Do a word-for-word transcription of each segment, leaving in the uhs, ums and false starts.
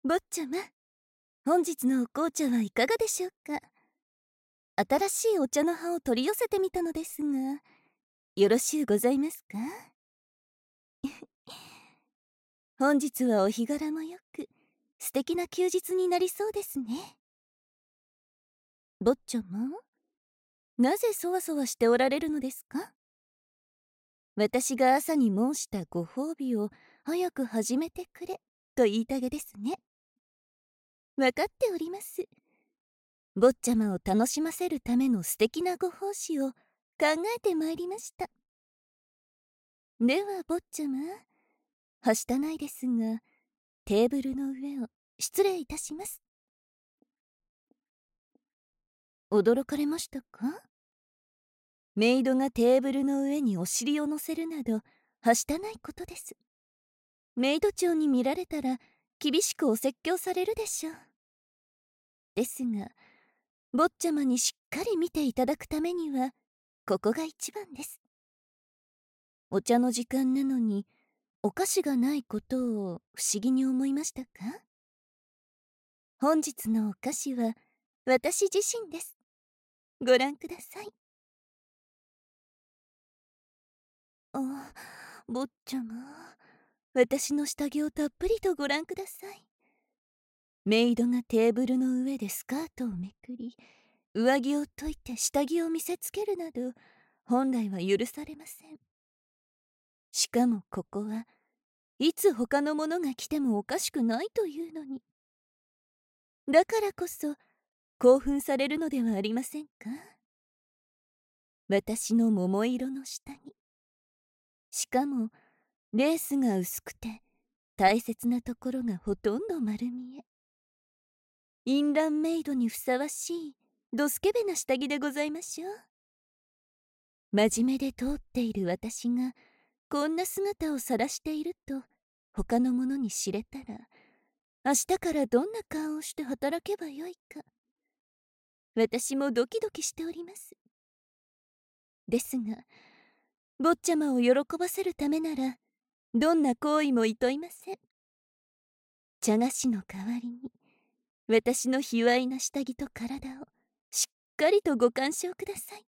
坊ちゃま、本日のお紅茶はいかがでしょうか。新しいお茶の葉を取り寄せてみたのですが、よろしゅうございますか。本日はお日柄もよく、素敵な休日になりそうですね。坊ちゃま、なぜそわそわしておられるのですか。私が朝に申したご褒美を早く始めてくれと言いたげですね。わかっております。坊ちゃまを楽しませるための素敵なご奉仕を考えてまいりました。では坊ちゃま、はしたないですが、テーブルの上を失礼いたします。驚かれましたか。メイドがテーブルの上にお尻を乗せるなどはしたないことです。メイド長に見られたら厳しくお説教されるでしょう。ですが、坊ちゃまにしっかり見ていただくためにはここが一番です。お茶の時間なのにお菓子がないことを不思議に思いましたか。本日のお菓子は私自身です。ご覧ください。あ、坊ちゃま、私の下着をたっぷりとご覧ください。メイドがテーブルの上でスカートをめくり、上着を解いて下着を見せつけるなど本来は許されません。しかもここはいつ他の者が来てもおかしくないというのに、だからこそ興奮されるのではありませんか。私の桃色の下着、しかもレースが薄くて大切なところがほとんど丸見え、インランメイドにふさわしいドスケベな下着でございましょう。真面目で通っている私がこんな姿を晒していると他の者に知れたら、明日からどんな顔をして働けばよいか、私もドキドキしております。ですが、坊ちゃまを喜ばせるためならどんな行為もいといません。茶菓子の代わりに私の卑猥な下着と体をしっかりとご鑑賞ください。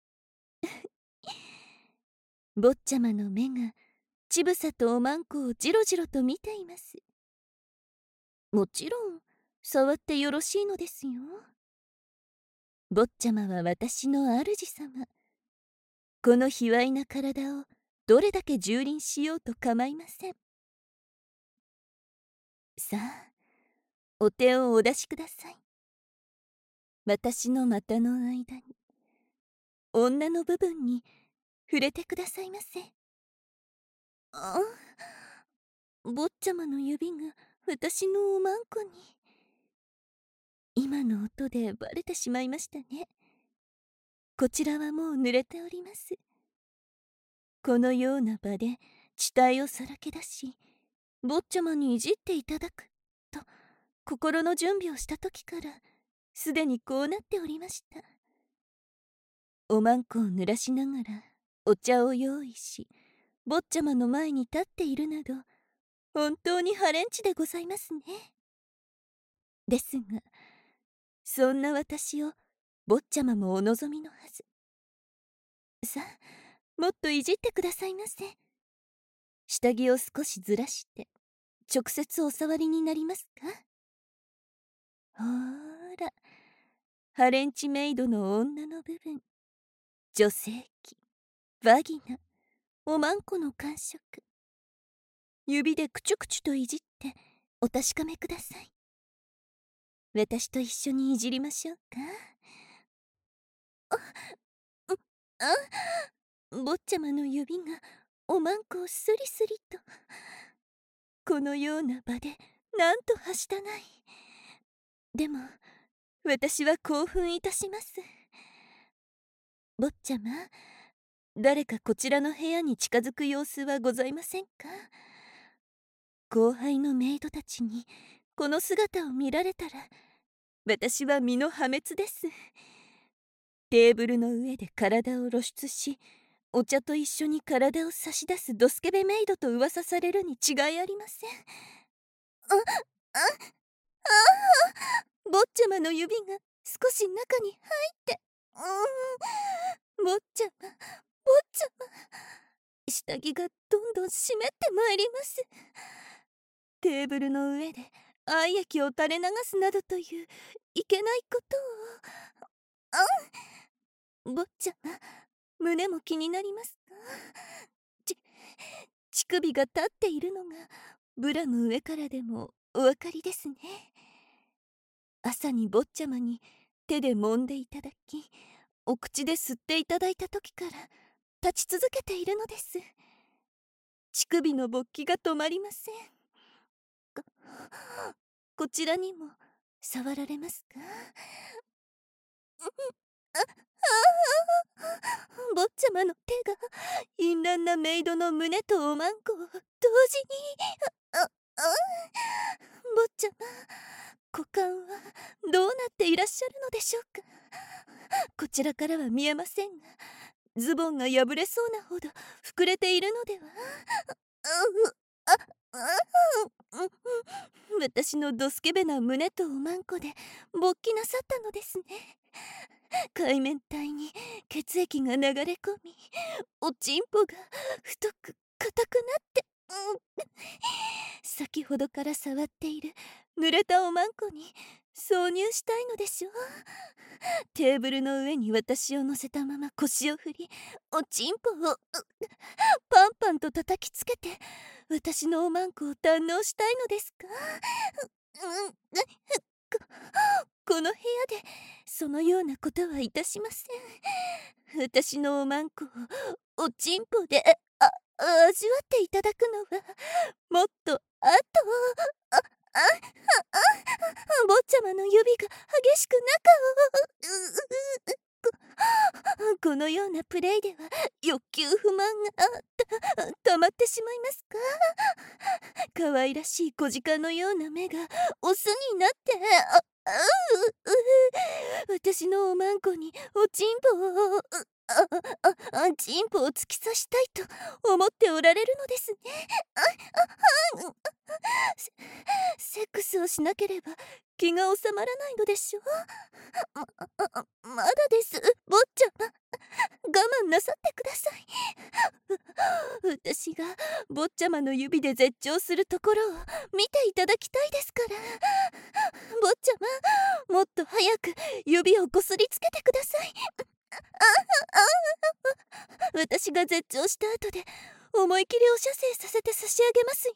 坊ちゃまの目がちぶさとおまんこをじろじろと見ています。もちろん触ってよろしいのですよ。坊ちゃまは私の主様。この卑猥な体をどれだけ蹂躙しようと構いません。さあ、お手をお出しください。私の股の間に、女の部分に触れてくださいませ。あ、坊ちゃまの指が私のおまんこに。今の音でバレてしまいましたね。こちらはもう濡れております。このような場で地帯をさらけ出し、坊ちゃまにいじっていただくと心の準備をした時からすでにこうなっておりました。おまんこを濡らしながらお茶を用意し、坊ちゃまの前に立っているなど本当にハレンチでございますね。ですが、そんな私を坊ちゃまもお望みのはず。さあ、もっといじってくださいませ。下着を少しずらして直接お触りになりますか。ほーら、ハレンチメイドの女の部分、女性器、バギナ、おまんこの感触、指でくちゅくちゅといじってお確かめください。私と一緒にいじりましょうか。あ、うあ、坊ちゃまの指がおまんこをスリスリと。このような場でなんとはしたない。でも私は興奮いたします。坊ちゃま、誰かこちらの部屋に近づく様子はございませんか。後輩のメイドたちにこの姿を見られたら私は身の破滅です。テーブルの上で体を露出し、お茶と一緒に体を差し出すドスケベメイドと噂されるに違いありません。あ、あゃまの指が少し中に入って、うーん、坊ちゃま、坊ちゃま、下着がどんどん湿ってまいります。テーブルの上で愛液を垂れ流すなどといういけないことを。あん、坊ちゃま、胸も気になりますか？ち乳首が立っているのがブラの上からでもお分かりですね。朝に坊ちゃまに手で揉んでいただき、お口で吸っていただいた時から立ち続けているのです。乳首の勃起が止まりません。ここちらにも触られますか？ああ坊ちゃまの手が淫乱なメイドの胸とおまんこを同時に。ああ坊ちゃま、股間はどうなっていらっしゃるのでしょうか？こちらからは見えませんが、ズボンが破れそうなほど膨れているのでは？あああ私のドスケベな胸とおまんこで勃起なさったのですね。海綿体に血液が流れ込み、おちんぽが太く硬くなって、うん、先ほどから触っている濡れたおまんこに挿入したいのでしょう。テーブルの上に私を乗せたまま腰を振り、おちんぽをパンパンと叩きつけて私のおまんこを堪能したいのですか？うん、ここの部屋でそのようなことはいたしません。私のおまんこをおちんぽであ味わっていただくのはもっとあと。あああ坊ちゃまの指が激しく中を。このようなプレイでは欲求不満がたたまってしまいますか？可愛らしい小鹿のような目がオスになって、ああうう私のおまんこにおちんぽをあああちんぽを突き刺したいと思っておられるのですね。ああセセックスをしなければ気が収まらないのでしょう。ままだです、坊ちゃま。我慢なさってください。私が坊ちゃまの指で絶頂するところを見ていただきたいですから。坊ちゃま、もっと早く指をこすりつけてください。私が絶頂した後で思い切りお射精させて差し上げますよ。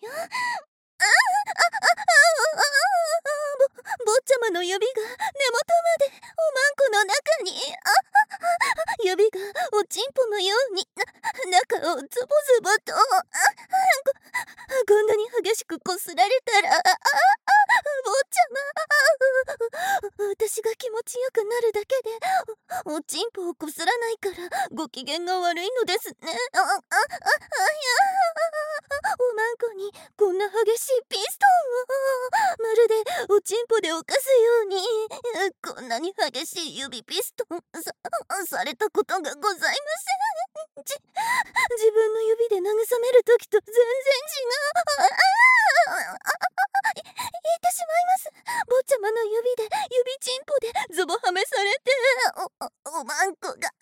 坊ちゃまの指が根元までおまんこの中に。あ指がおちんぽのように中をズボズボと。あこんなに激しくこすられたら、ああ坊ちゃま、私が気持ちよくなるだけでお、おちんぽをこすらないからご機嫌が悪いのですね。ああああいやおまんこにこんな激しいピストンをまるでおちんぽで犯すように。こんなに激しい指ピストンさされたことがございません。じ自分の指で慰める時と全然違う。言ってしまいます。坊ちゃまの指で指チンポでズボはめされてお、お、おまんこが坊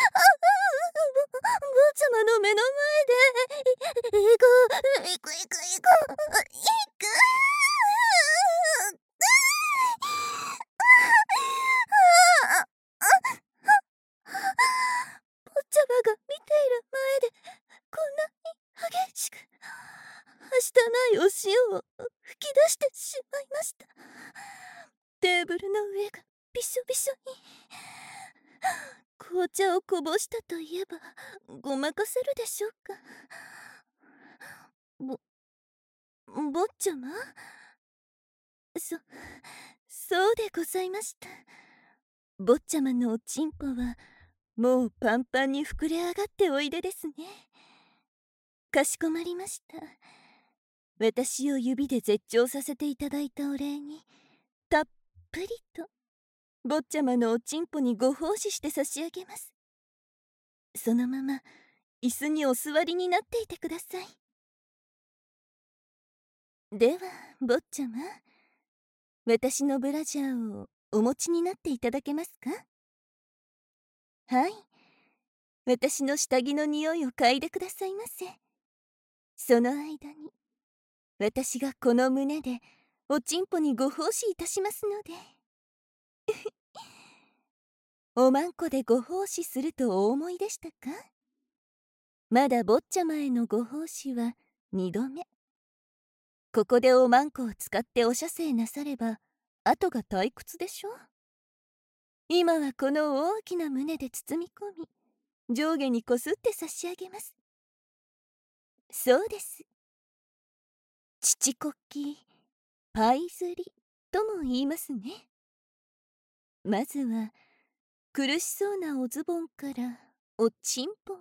ちゃまの目の前でいくいくいくいくいく坊ちゃまが見ている前でこんなに激しくはしたないお塩を吹き出してしまいました。テーブルの上がびしょびしょに。紅茶をこぼしたといえばごまかせるでしょうか。ぼ坊ちゃま、そそうでございました。坊ちゃまのおちんぽはもうパンパンに膨れ上がっておいでですね。かしこまりました。私を指で絶頂させていただいたお礼にたっぷりと坊ちゃまのおちんぽにご奉仕して差し上げます。そのまま椅子にお座りになっていてください。では坊ちゃま、私のブラジャーをお持ちになっていただけますか？はい。私の下着の匂いを嗅いでくださいませ。その間に、私がこの胸でおちんぽにご奉仕いたしますので。おまんこでご奉仕するとお思いでしたか？まだ坊ちゃまへのご奉仕はにどめ。ここでおまんこを使ってお射精なされば、後が退屈でしょ。今はこの大きな胸で包み込み、上下にこすって差し上げます。そうです。乳こき、パイ釣りとも言いますね。まずは苦しそうなおズボンからおちんぽを。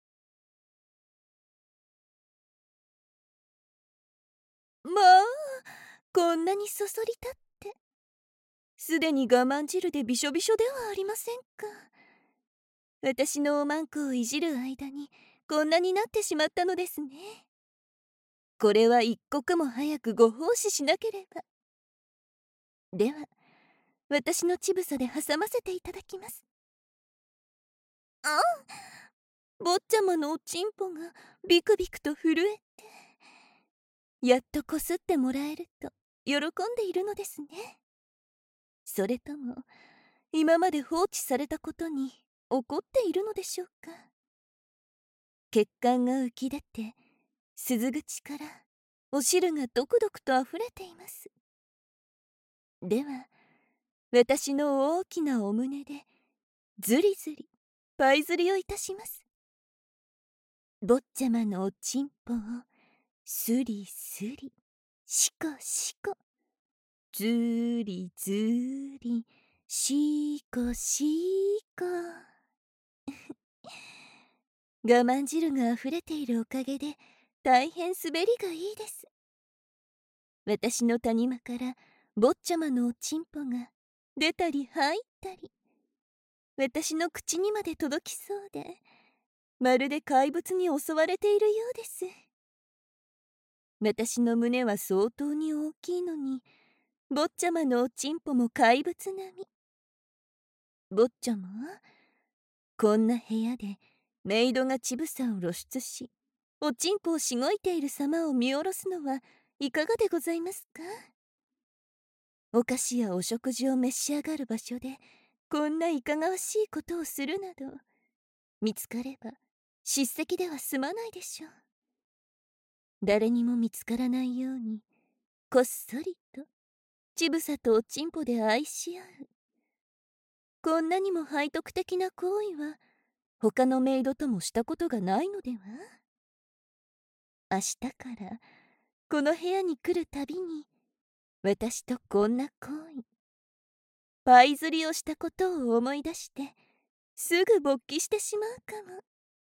まあ、こんなにそそり立ってすでに我慢汁でびしょびしょではありませんか。私のおまんこをいじる間にこんなになってしまったのですね。これは一刻も早くご奉仕しなければ。では私の乳房で挟ませていただきます。あ、坊ちゃまのおちんぽがビクビクと震えて、やっとこすってもらえると喜んでいるのですね。それとも今まで放置されたことに怒っているのでしょうか。血管が浮き出て鈴口からお汁がドクドクとあふれています。では私の大きなお胸でずりずりパイ釣りをいたします。坊ちゃまのおちんぽをスリスリシコシコ、ずりずりシコシコ。我慢汁があふれているおかげで大変滑りがいいです。私の谷間から坊ちゃまのおちんぽが出たり入ったり、私の口にまで届きそうで、まるで怪物に襲われているようです。私の胸は相当に大きいのに、坊ちゃまのおちんぽも怪物並み。坊ちゃま、こんな部屋でメイドが乳房を露出し、おちんぽをしごいている様を見下ろすのはいかがでございますか。お菓子やお食事を召し上がる場所でこんないかがわしいことをするなど、見つかれば叱責では済まないでしょう。誰にも見つからないようにこっそりと乳房とおちんぽで愛し合う、こんなにも背徳的な行為は他のメイドともしたことがないのでは。明日からこの部屋に来るたびに私とこんな行為、パイ釣りをしたことを思い出してすぐ勃起してしまうかも。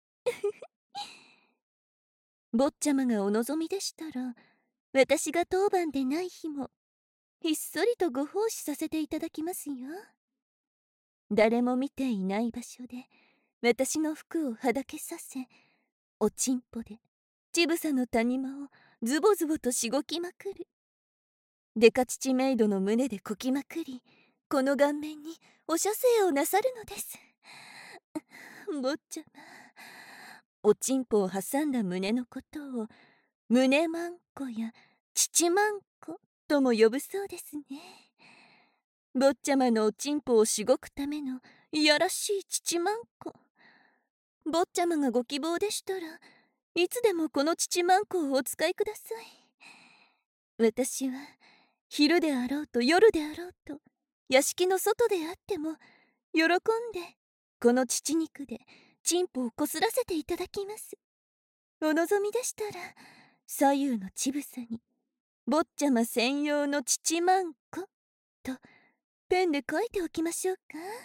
坊ちゃまがお望みでしたら、私が当番でない日もひっそりとご奉仕させていただきますよ。誰も見ていない場所で私の服をはだけさせ、おちんぽで乳房の谷間をズボズボとしごきまくる。デカ乳メイドの胸でこきまくり、この顔面にお射精をなさるのです。坊ちゃま、おちんぽを挟んだ胸のことを胸まんこや乳まんことも呼ぶそうですね。坊ちゃまのおちんぽをしごくためのいやらしい乳まんこ。坊ちゃまがご希望でしたらいつでもこの乳まんこをお使いください。私は昼であろうと夜であろうと屋敷の外であっても喜んでこの乳肉でチンポをこすらせていただきます。お望みでしたら左右の乳房に坊ちゃま専用の乳まんことペンで書いておきましょうか。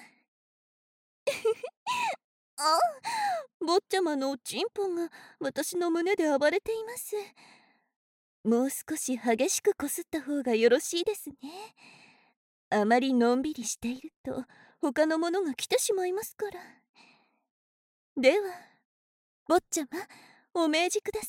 あ、坊ちゃまのおちんぽが私の胸で暴れています。もう少し激しくこすった方がよろしいですね。あまりのんびりしていると他のものが来てしまいますから。では坊ちゃま、お命じくださ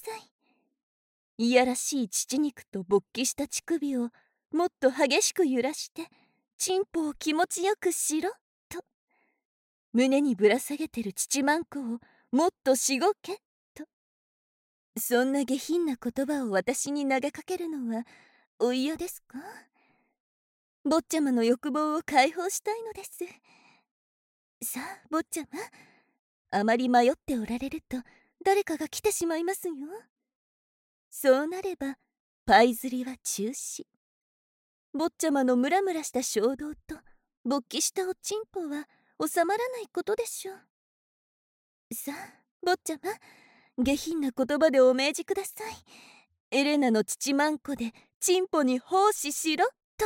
い。いやらしい乳肉と勃起した乳首をもっと激しく揺らしてチンポを気持ちよくしろと、胸にぶら下げてる乳まんこをもっとしごけと、そんな下品な言葉を私に投げかけるのはお嫌ですか？坊ちゃまの欲望を解放したいのです。さあ坊ちゃま、あまり迷っておられると誰かが来てしまいますよ。そうなればパイ釣りは中止。坊ちゃまのムラムラした衝動と勃起したおちんぽは収まらないことでしょう。さあ坊ちゃま、下品な言葉でお命じください。エレナの乳まんこでチンポに奉仕しろと。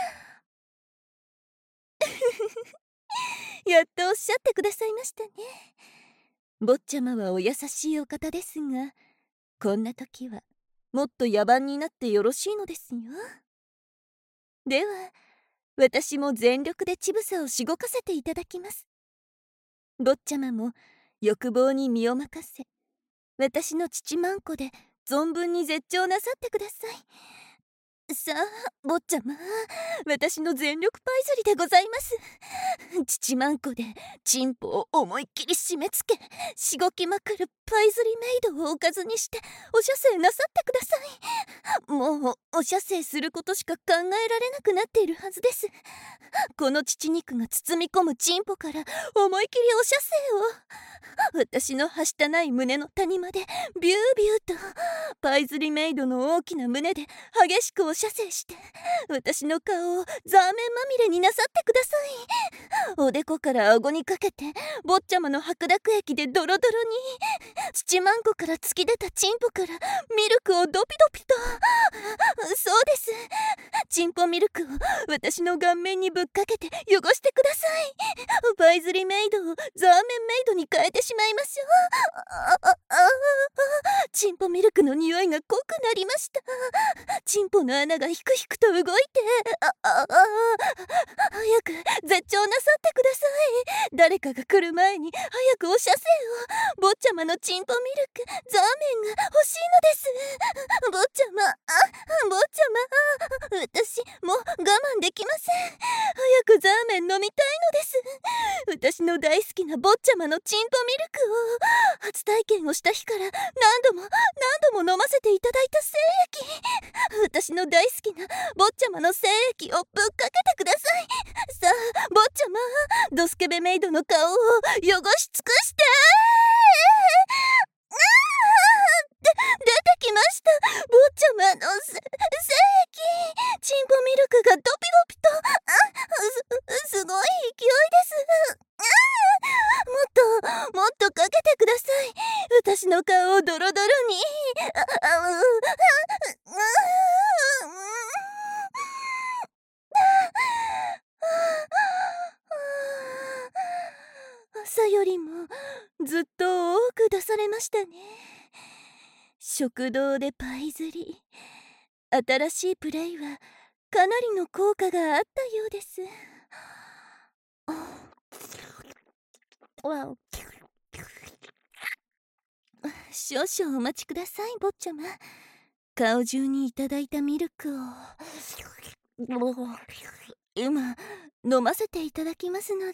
やっとおっしゃってくださいましたね。坊ちゃまはお優しいお方ですが、こんな時はもっと野蛮になってよろしいのですよ。では私も全力で乳房をしごかせていただきます。坊ちゃまも欲望に身を任せ、私の乳まんこで存分に絶頂なさってください。さあ坊ちゃま、私の全力パイ釣りでございます。乳まんこでチンポを思いっきり締め付けしごきまくるパイ釣りメイドをおかずにしてお射精なさってください。もうお射精することしか考えられなくなっているはずです。この乳肉が包み込むチンポから思い切りお射精を、私のはしたない胸の谷までビュービューとパイ釣りメイドの大きな胸で激しくお射精して、私の顔をザーメンまみれになさってください。おでこから顎にかけて坊ちゃまの白濁液でドロドロに、乳まんこから突き出たチンポからミルクをドピドピと。そうです、チンポミルクを私の顔面にぶっかけて汚してください。パイ釣りメイドをザーメンメイドに変えてしまいましょう。あああチンポミルクの匂いが濃くなりました。チンポの穴がひくひくと動いて、あああ早く絶頂なさってください。誰かが来る前に早くお射精を。坊ちゃまのチンポミルクザーメンが欲しいのです。坊ちゃま、あ坊ちゃま、私もう我慢できません。早くザーメン飲みたいのです。私の大好きな坊ちゃまのチンポミルクを。初体験をした日から何度も何度も飲ませていただいた精液。私の大好きな坊ちゃまの精液をぶっかけてください。さあ坊ちゃま、ドスケベメイドの顔を汚し尽くして。で出てきました、坊ちゃまの精液。チンポミルクがドピドピと。あすすごい勢いです。もっともっとかけてください。私の顔をドロドロに。ああう朝よりもずっと多く出されましたね。食堂でパイ釣り、新しいプレイはかなりの効果があったようです。わお、少々お待ちください坊ちゃま。顔中にいただいたミルクを今飲ませていただきますので。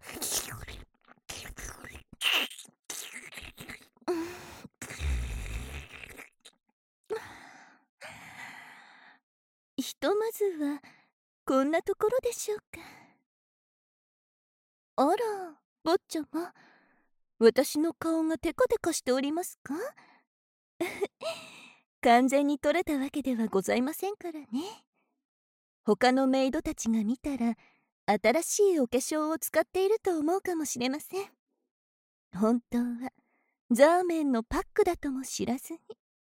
ひとまずはこんなところでしょうか。あら坊ちゃま、私の顔がテカテカしておりますか？完全に取れたわけではございませんからね。他のメイドたちが見たら新しいお化粧を使っていると思うかもしれません。本当はザーメンのパックだとも知らずに。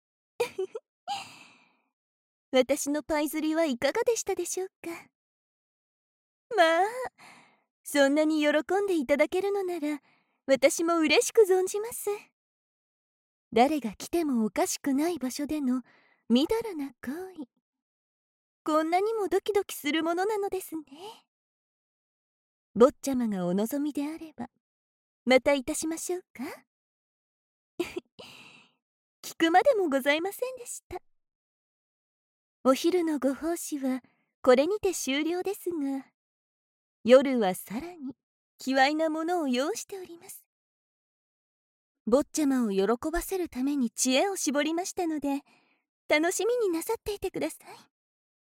私のパイ釣りはいかがでしたでしょうか。まあそんなに喜んでいただけるのなら私も嬉しく存じます。誰が来てもおかしくない場所でのみだらな行為、こんなにもドキドキするものなのですね。坊ちゃまがお望みであればまたいたしましょうか。聞くまでもございませんでした。お昼のご奉仕はこれにて終了ですが、 夜はさらに貴重なものを用意しております。坊ちゃまを喜ばせるために知恵を絞りましたので、楽しみになさっていてください。